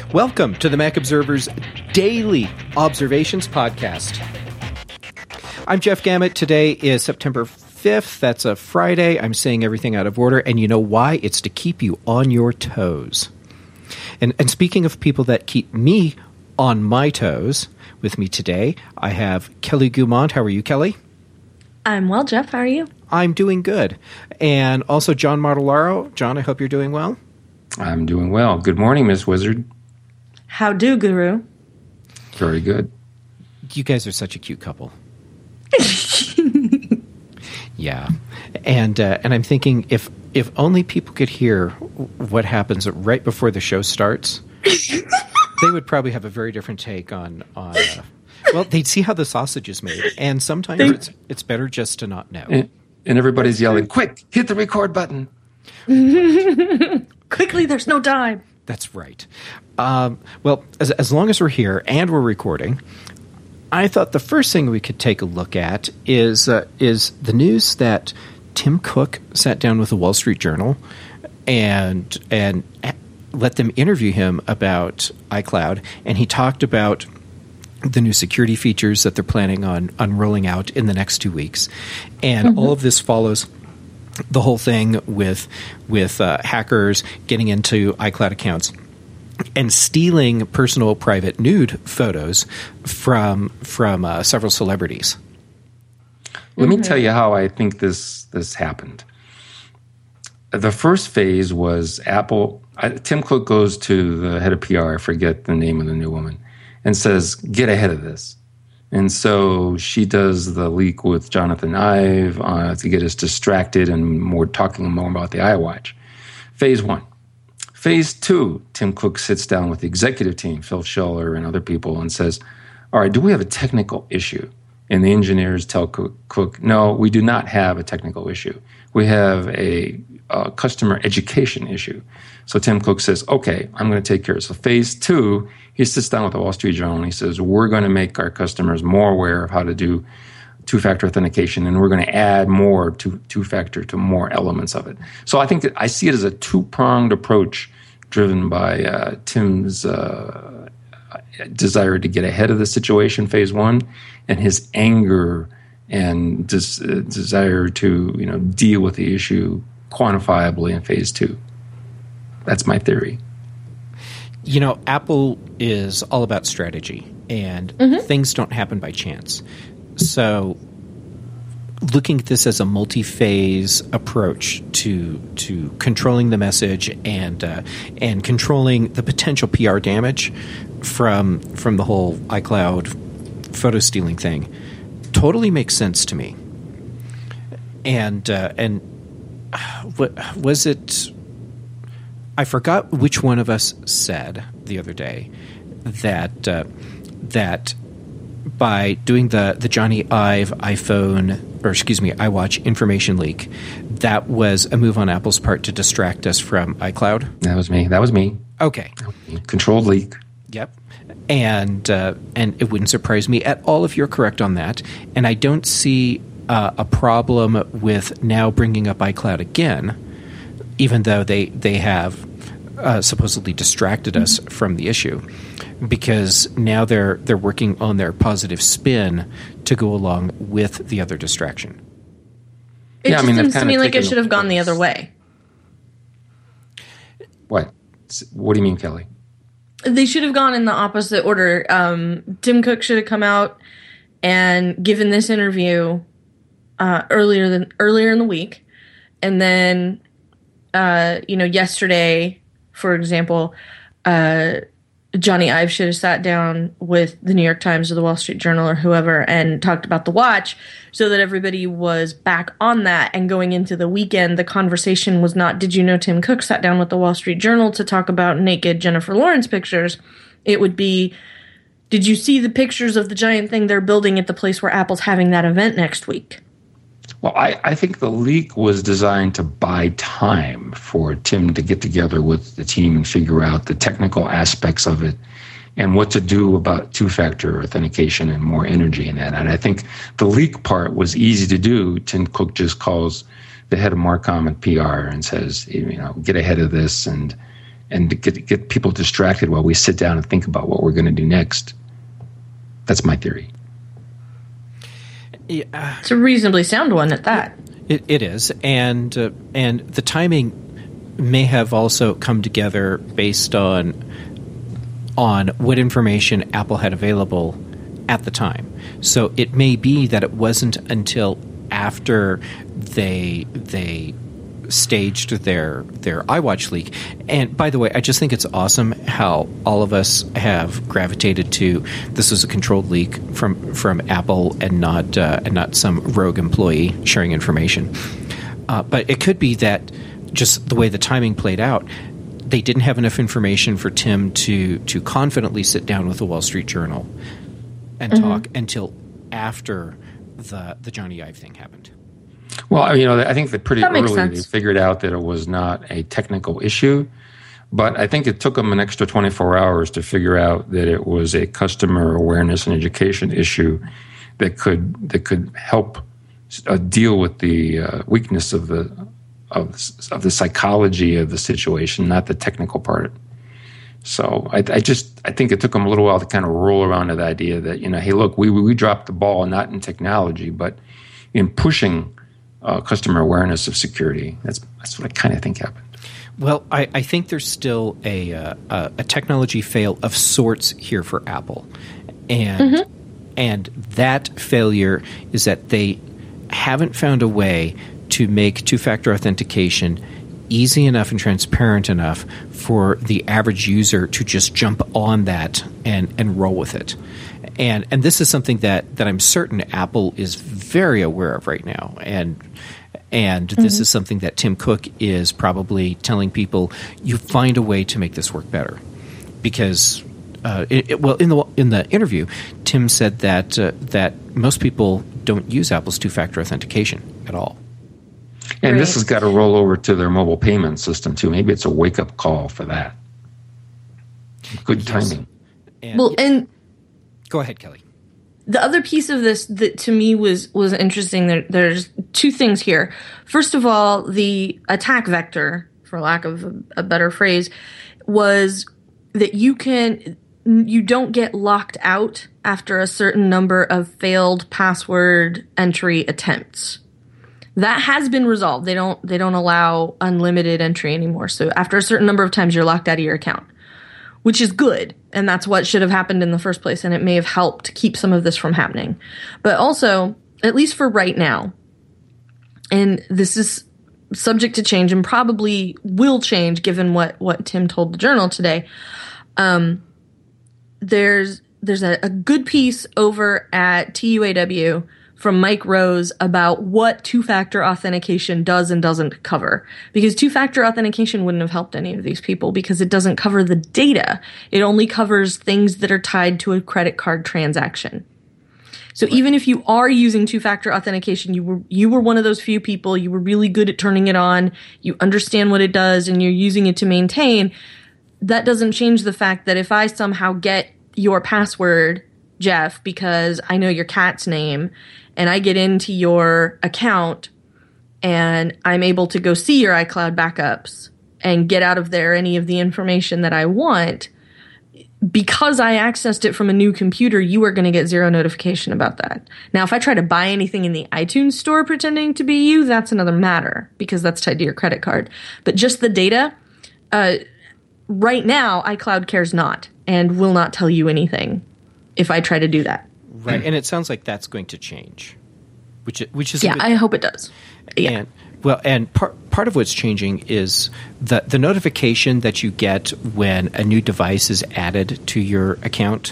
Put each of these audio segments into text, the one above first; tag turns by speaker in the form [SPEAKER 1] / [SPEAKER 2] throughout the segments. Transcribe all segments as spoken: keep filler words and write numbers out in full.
[SPEAKER 1] Welcome to the Mac Observer's Daily Observations Podcast. I'm Jeff Gamet. Today is September fifth. That's a Friday. I'm saying everything out of order, and you know why? It's to keep you on your toes. And, and speaking of people that keep me on my toes, with me today, I have Kelly Goumont. How are you, Kelly?
[SPEAKER 2] I'm well, Jeff. How are you?
[SPEAKER 1] I'm doing good. And also John Martellaro. John, I hope you're doing well.
[SPEAKER 3] I'm doing well. Good morning, Miss Wizard.
[SPEAKER 2] How do, Guru?
[SPEAKER 3] Very good.
[SPEAKER 1] You guys are such a cute couple. Yeah. And uh, and I'm thinking if if only people could hear what happens right before the show starts, they would probably have a very different take on on uh, well, they'd see how the sausage is made, and sometimes they, it's it's better just to not know.
[SPEAKER 3] And, and everybody's yelling, "Quick, hit the record button."
[SPEAKER 2] Quickly, there's no time.
[SPEAKER 1] That's right. Um, well, as, as long as we're here and we're recording, I thought the first thing we could take a look at is uh, is the news that Tim Cook sat down with the Wall Street Journal and and let them interview him about iCloud, and he talked about the new security features that they're planning on, on rolling out in the next two weeks. And mm-hmm. all of this follows the whole thing with with uh, hackers getting into iCloud accounts and stealing personal, private, nude photos from from uh, several celebrities.
[SPEAKER 3] Let
[SPEAKER 2] mm-hmm.
[SPEAKER 3] me tell you how I think this this happened. The first phase was Apple. I, Tim Cook goes to the head of P R, I forget the name of the new woman, and says, "Get ahead of this." And so she does the leak with Jonathan Ive uh, to get us distracted and more talking more about the iWatch. Phase one. Phase two, Tim Cook sits down with the executive team, Phil Schiller and other people, and says, all right, do we have a technical issue? And the engineers tell Cook, Cook no, we do not have a technical issue. We have a, a customer education issue. So Tim Cook says, okay, I'm going to take care of it. So phase two, he sits down with the Wall Street Journal and he says, we're going to make our customers more aware of how to do two-factor authentication, and we're going to add more to two-factor to more elements of it. So I think that I see it as a two-pronged approach driven by uh, Tim's uh, desire to get ahead of the situation, phase one, and his anger and des- uh, desire to you know deal with the issue quantifiably in phase two. That's my theory.
[SPEAKER 1] You know, Apple is all about strategy, and
[SPEAKER 2] mm-hmm.
[SPEAKER 1] things don't happen by chance. So looking at this as a multi-phase approach to to controlling the message and uh, and controlling the potential P R damage from from the whole iCloud photo stealing thing totally makes sense to me. And uh, and what was it? I forgot which one of us said the other day that uh, that by doing the, the Johnny Ive iPhone, or excuse me, iWatch information leak, that was a move on Apple's part to distract us from iCloud.
[SPEAKER 3] That was me. That was me.
[SPEAKER 1] Okay.
[SPEAKER 3] Controlled leak.
[SPEAKER 1] Yep. And uh, and it wouldn't surprise me at all if you're correct on that. And I don't see uh, a problem with now bringing up iCloud again, even though they, they have uh, supposedly distracted us mm-hmm. from the issue. Because now they're they're working on their positive spin to go along with the other distraction.
[SPEAKER 2] It
[SPEAKER 3] yeah,
[SPEAKER 2] just
[SPEAKER 3] I mean,
[SPEAKER 2] seems to me like it
[SPEAKER 3] taken,
[SPEAKER 2] should have gone the other way.
[SPEAKER 3] What? What do you mean, Kelly?
[SPEAKER 2] They should have gone in the opposite order. Um, Tim Cook should have come out and given this interview uh, earlier than earlier in the week, and then uh, you know yesterday, for example. Uh, Johnny Ive should have sat down with the New York Times or the Wall Street Journal or whoever and talked about the watch so that everybody was back on that. And going into the weekend, the conversation was not, did you know Tim Cook sat down with the Wall Street Journal to talk about naked Jennifer Lawrence pictures? It would be, did you see the pictures of the giant thing they're building at the place where Apple's having that event next week?
[SPEAKER 3] Well, I, I think the leak was designed to buy time for Tim to get together with the team and figure out the technical aspects of it and what to do about two-factor authentication and more energy in that. And I think the leak part was easy to do. Tim Cook just calls the head of Marcom and P R and says, you know, get ahead of this and and to get, get people distracted while we sit down and think about what we're going to do next. That's my theory.
[SPEAKER 2] Yeah. It's a reasonably sound one at that.
[SPEAKER 1] It, it is, and uh, and the timing may have also come together based on on what information Apple had available at the time. So it may be that it wasn't until after they they staged their their iWatch leak. And by the way, I just think it's awesome how all of us have gravitated to this is a controlled leak from from Apple and not uh, and not some rogue employee sharing information. Uh, but it could be that just the way the timing played out, they didn't have enough information for Tim to to confidently sit down with the Wall Street Journal and mm-hmm. talk until after the the Johnny Ive thing happened.
[SPEAKER 3] Well, you know, I think that pretty that early they figured out that it was not a technical issue, but I think it took them an extra twenty-four hours to figure out that it was a customer awareness and education issue that could that could help uh, deal with the uh, weakness of the of of the psychology of the situation, not the technical part. So I, I just I think it took them a little while to kind of roll around to the idea that, you know, hey, look, we we dropped the ball not in technology, but in pushing Uh, customer awareness of security. That's that's what I kind of think happened.
[SPEAKER 1] Well, I, I think there's still a, uh, a technology fail of sorts here for Apple, and mm-hmm. and that failure is that they haven't found a way to make two-factor authentication easy enough and transparent enough for the average user to just jump on that and, and roll with it. And and this is something that, that I'm certain Apple is very aware of right now. And and mm-hmm. this is something that Tim Cook is probably telling people, you find a way to make this work better. Because, uh, it, it, well, in the in the interview, Tim said that uh, that most people don't use Apple's two-factor authentication at all.
[SPEAKER 3] And
[SPEAKER 2] right.
[SPEAKER 3] this has got to roll over to their mobile payment system, too. Maybe it's a wake-up call for that. Good timing.
[SPEAKER 2] And, well, and...
[SPEAKER 1] Go ahead, Kelly.
[SPEAKER 2] The other piece of this that to me was was interesting, there, there's two things here. First of all, the attack vector, for lack of a, a better phrase, was that you can you don't get locked out after a certain number of failed password entry attempts. That has been resolved. They don't they don't allow unlimited entry anymore. So after a certain number of times, you're locked out of your account, which is good. And that's what should have happened in the first place. And it may have helped keep some of this from happening. But also, at least for right now, and this is subject to change and probably will change given what, what Tim told the Journal today, um, there's there's a, a good piece over at T U A W from Mike Rose about what two-factor authentication does and doesn't cover. Because two-factor authentication wouldn't have helped any of these people because it doesn't cover the data. It only covers things that are tied to a credit card transaction. So right. Even if you are using two-factor authentication, you were you were one of those few people, you were really good at turning it on, you understand what it does, and you're using it to maintain, that doesn't change the fact that if I somehow get your password, Jeff, because I know your cat's name, and I get into your account and I'm able to go see your iCloud backups and get out of there any of the information that I want, because I accessed it from a new computer, you are going to get zero notification about that. Now, if I try to buy anything in the iTunes store pretending to be you, that's another matter because that's tied to your credit card. But just the data, uh, right now, iCloud cares not and will not tell you anything if I try to do that.
[SPEAKER 1] Right, and it sounds like that's going to change, which which is
[SPEAKER 2] yeah. I hope it does. Yeah.
[SPEAKER 1] And, well, and part part of what's changing is the the notification that you get when a new device is added to your account,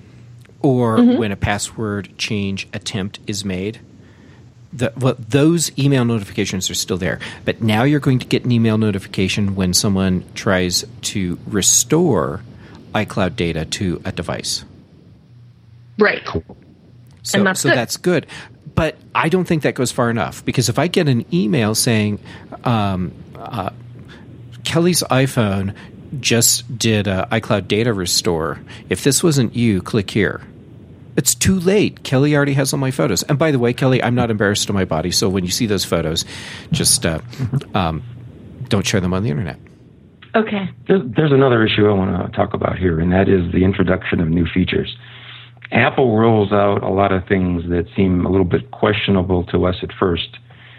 [SPEAKER 1] or mm-hmm. when a password change attempt is made. The, well, those email notifications are still there, but now you're going to get an email notification when someone tries to restore iCloud data to a device.
[SPEAKER 2] Right.
[SPEAKER 1] So,
[SPEAKER 2] and that's
[SPEAKER 1] so
[SPEAKER 2] good.
[SPEAKER 1] that's good. But I don't think that goes far enough, because if I get an email saying um, uh, Kelly's iPhone just did a iCloud data restore, if this wasn't you, click here. It's too late. Kelly already has all my photos. And by the way, Kelly, I'm not embarrassed of my body, so when you see those photos, just uh, um, don't share them on the internet.
[SPEAKER 2] Okay.
[SPEAKER 3] There's, there's another issue I want to talk about here, and that is the introduction of new features. Apple rolls out a lot of things that seem a little bit questionable to us at first,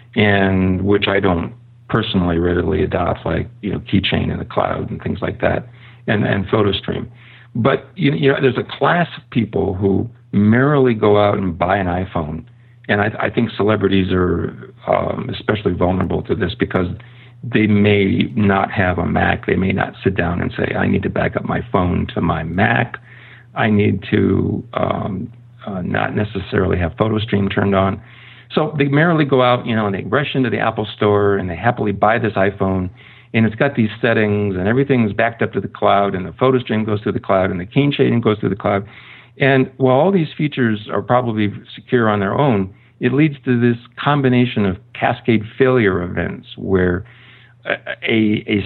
[SPEAKER 3] and which I don't personally readily adopt, like, you know, Keychain in the cloud and things like that, and, and PhotoStream. But, you, you know, there's a class of people who merrily go out and buy an iPhone, and I, I think celebrities are um, especially vulnerable to this because they may not have a Mac. They may not sit down and say, I need to back up my phone to my Mac. I need to um, uh, not necessarily have PhotoStream turned on. So they merrily go out, you know, and they rush into the Apple store and they happily buy this iPhone, and it's got these settings and everything's backed up to the cloud, and the PhotoStream goes to the cloud and the Keychain goes to the cloud. And while all these features are probably secure on their own, it leads to this combination of cascade failure events where a, a, a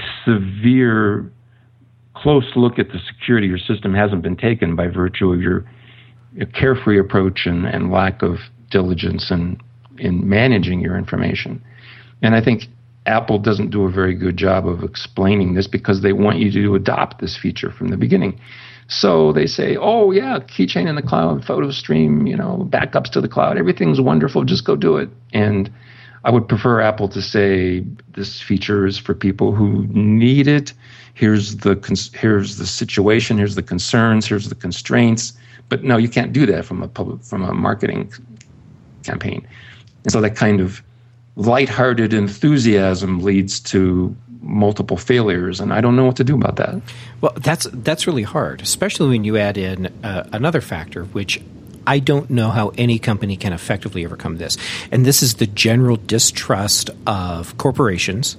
[SPEAKER 3] severe close look at the security of your system hasn't been taken by virtue of your, your carefree approach and, and lack of diligence in, in managing your information. And I think Apple doesn't do a very good job of explaining this because they want you to adopt this feature from the beginning. So they say, oh, yeah, Keychain in the cloud, PhotoStream, you know, backups to the cloud, everything's wonderful, just go do it. And I would prefer Apple to say this feature is for people who need it. Here's the here's the situation, here's the concerns, here's the constraints. But no, you can't do that from a public, from a marketing campaign. And so that kind of lighthearted enthusiasm leads to multiple failures, and I don't know what to do about that.
[SPEAKER 1] Well, that's that's really hard, especially when you add in uh, another factor, which I don't know how any company can effectively overcome this. And this is the general distrust of corporations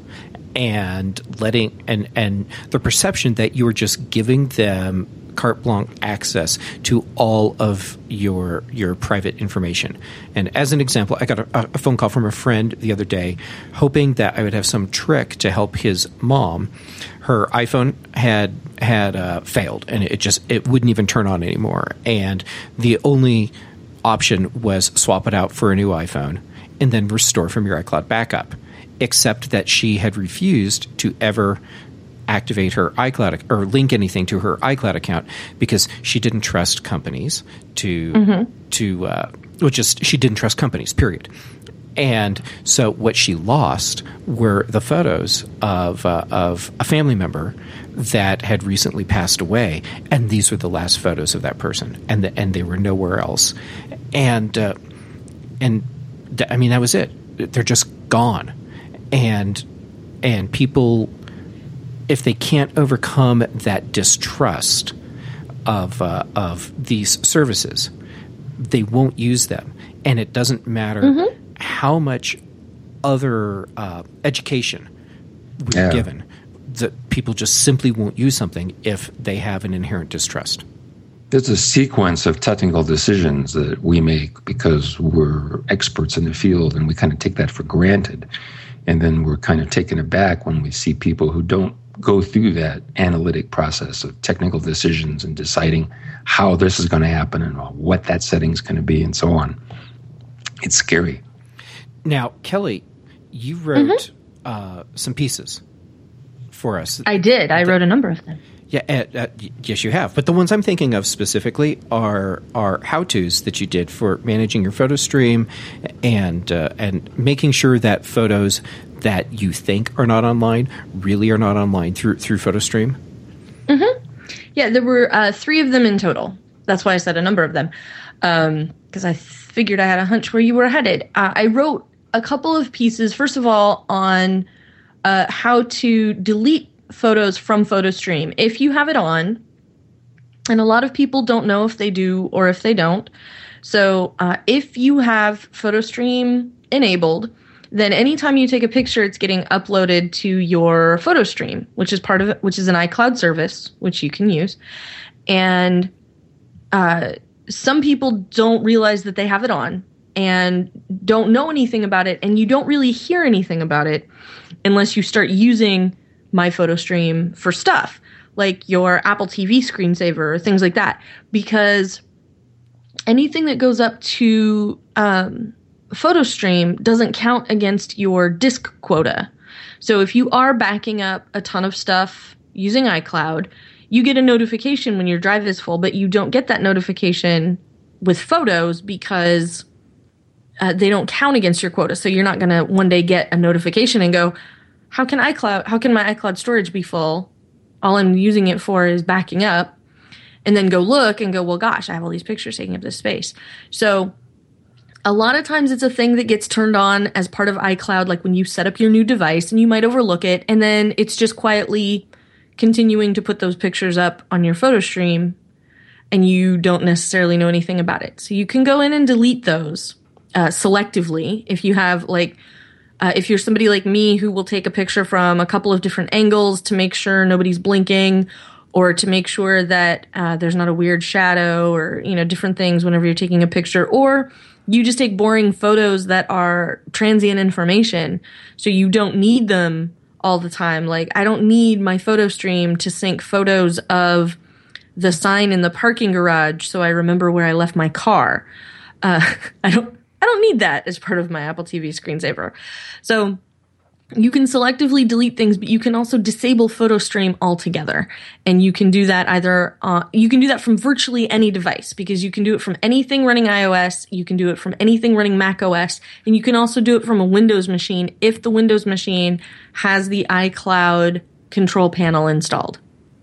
[SPEAKER 1] and letting and and the perception that you are just giving them carte blanche access to all of your your private information. And as an example, I got a, a phone call from a friend the other day hoping that I would have some trick to help his mom. Her iPhone had had uh, failed, and it just it wouldn't even turn on anymore. And the only option was swap it out for a new iPhone and then restore from your iCloud backup, except that she had refused to ever activate her iCloud or link anything to her iCloud account because she didn't trust companies to mm-hmm. to uh, well, just she didn't trust companies. Period. And so what she lost were the photos of uh, of a family member that had recently passed away, and these were the last photos of that person, and the, and they were nowhere else. And uh, and th- I mean that was it. They're just gone, and and people, if they can't overcome that distrust of uh, of these services, they won't use them. And it doesn't matter mm-hmm. how much other uh, education we're yeah. given, that people just simply won't use something if they have an inherent distrust.
[SPEAKER 3] There's a sequence of technical decisions that we make because we're experts in the field, and we kind of take that for granted. And then we're kind of taken aback when we see people who don't go through that analytic process of technical decisions and deciding how this is going to happen and what that setting is going to be and so on. It's scary.
[SPEAKER 1] Now, Kelly, you wrote mm-hmm. uh, some pieces for us.
[SPEAKER 2] I did. I wrote a number of them.
[SPEAKER 1] Yeah, uh, uh, yes, you have. But the ones I'm thinking of specifically are are how-tos that you did for managing your photo stream and uh, and making sure that photos that you think are not online really are not online through through PhotoStream.
[SPEAKER 2] Mm-hmm. Yeah, there were uh, three of them in total. That's why I said a number of them, because um, I figured I had a hunch where you were headed. Uh, I wrote a couple of pieces, first of all, on uh, how to delete photos from PhotoStream if you have it on, and a lot of people don't know if they do or if they don't. So uh, if you have PhotoStream enabled, then anytime you take a picture, it's getting uploaded to your PhotoStream, which is part of it, which is an iCloud service, which you can use. And uh, some people don't realize that they have it on and don't know anything about it, and you don't really hear anything about it unless you start using My PhotoStream for stuff like your Apple T V screensaver or things like that, because anything that goes up to um, PhotoStream doesn't count against your disk quota. So if you are backing up a ton of stuff using iCloud, you get a notification when your drive is full, but you don't get that notification with photos because uh, they don't count against your quota. So you're not going to one day get a notification and go, how can iCloud, how can my iCloud storage be full? All I'm using it for is backing up, and then go look and go, well, gosh, I have all these pictures taking up this space. So a lot of times it's a thing that gets turned on as part of iCloud, like when you set up your new device, and you might overlook it, and then it's just quietly continuing to put those pictures up on your photo stream, and you don't necessarily know anything about it. So you can go in and delete those uh, selectively if you have, like, uh, if you're somebody like me who will take a picture from a couple of different angles to make sure nobody's blinking, or to make sure that uh, there's not a weird shadow, or, you know, different things whenever you're taking a picture, or you just take boring photos that are transient information, so you don't need them all the time. Like, I don't need my photo stream to sync photos of the sign in the parking garage so I remember where I left my car. Uh, I don't I don't need that as part of my Apple T V screensaver. So you can selectively delete things, but you can also disable photo stream altogether. And you can do that either, uh, you can do that from virtually any device, because you can do it from anything running iOS, you can do it from anything running macOS, and you can also do it from a Windows machine if the Windows machine has the iCloud control panel installed.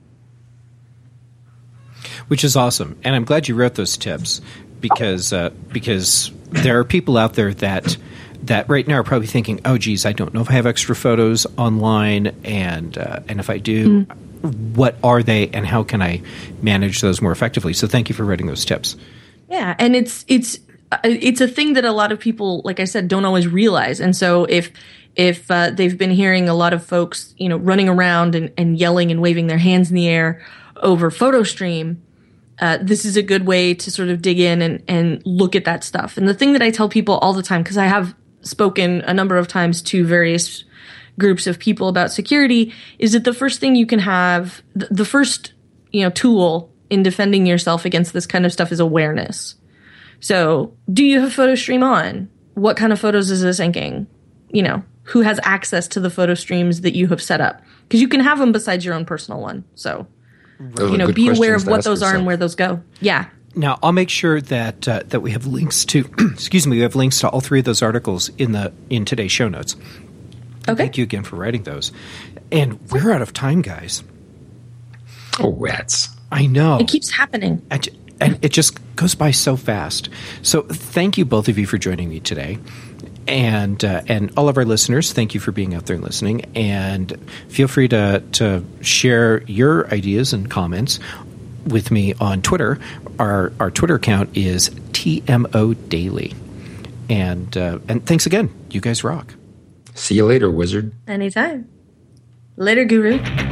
[SPEAKER 1] Which is awesome. And I'm glad you wrote those tips, because, uh, because there are people out there that that right now are probably thinking, oh, geez, I don't know if I have extra photos online, and uh, and if I do, mm. what are they, and how can I manage those more effectively? So thank you for writing those tips.
[SPEAKER 2] Yeah, and it's it's it's a thing that a lot of people, like I said, don't always realize. And so if if uh, they've been hearing a lot of folks, you know, running around and, and yelling and waving their hands in the air over PhotoStream, Uh, this is a good way to sort of dig in and, and look at that stuff. And the thing that I tell people all the time, because I have spoken a number of times to various groups of people about security, is that the first thing you can have, th- the first, you know, tool in defending yourself against this kind of stuff is awareness. So, do you have PhotoStream on? What kind of photos is this syncing? You know, who has access to the photo streams that you have set up? Because you can have them besides your own personal one. So,
[SPEAKER 3] those
[SPEAKER 2] you know, be aware of what those are and where those go. Yeah.
[SPEAKER 1] Now, I'll make sure that uh, that we have links to, excuse me, we have links to all three of those articles in the in today's show notes.
[SPEAKER 2] Okay.
[SPEAKER 1] Thank you again for writing those. And we're out of time, guys.
[SPEAKER 3] Oh, rats.
[SPEAKER 1] I know.
[SPEAKER 2] It keeps happening.
[SPEAKER 1] And, and it just goes by so fast. So thank you, both of you, for joining me today. And uh, and all of our listeners, thank you for being out there and listening. And feel free to, to share your ideas and comments with me on Twitter. Our our Twitter account is T M O Daily. And uh, and thanks again. You guys rock.
[SPEAKER 3] See you later, wizard.
[SPEAKER 2] Anytime. Later, Guru.